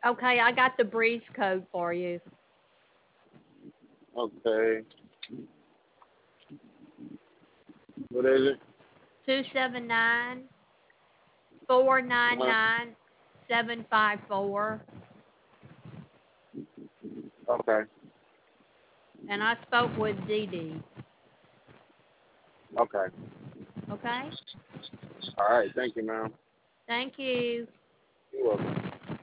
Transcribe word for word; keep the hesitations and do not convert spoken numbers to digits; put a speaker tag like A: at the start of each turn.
A: Okay, I got the breeze code for you.
B: Okay. What is it?
A: Two seven nine four nine
B: Uh-huh.
A: nine seven five four.
B: Okay.
A: And I spoke with Dee Dee.
B: Okay.
A: Okay?
B: All right. Thank you, ma'am.
A: Thank you.
B: You're welcome.